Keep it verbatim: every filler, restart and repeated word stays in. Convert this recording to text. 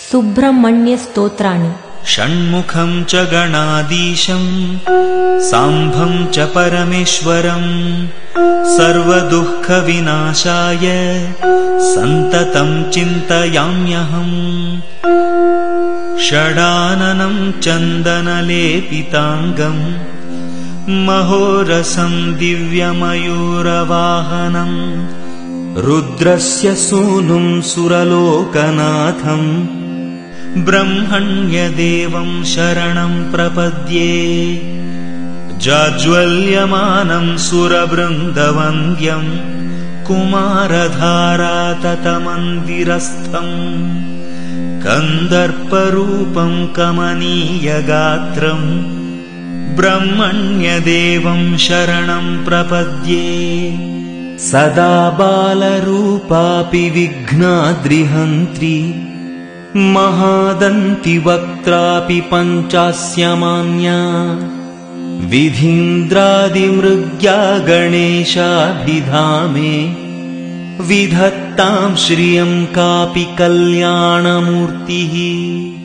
सुब्रह्मण्यस्तोत्राणि षण्मुखं च गणाधीशं साम्भं च परमेश्वरं सर्वदुःखविनाशाय सन्ततं चिन्तयाम्यहम् षडाननं चन्दनलेपिताङ्गं महोरसं दिव्यमयूरवाहनं रुद्रस्य सूनुं सुरलोकनाथं ब्रह्मण्यदेवं शरणं प्रपद्ये जाज्वल्यमानं सुरवृन्दवन्द्यं कुमारधाराततमन्दिरस्थं कन्दर्परूपं कमनीयगात्रं ब्रह्मण्यदेवं शरणं प्रपद्ये सदा बालरूपापि विघ्नाद्रिहन्त्री महादन्तिवक्त्रापि पञ्चास्यमान्या विधीन्द्रादिमृग्या गणेशाभिधामे विधत्तां श्रियं कापि कल्याणमूर्तिः।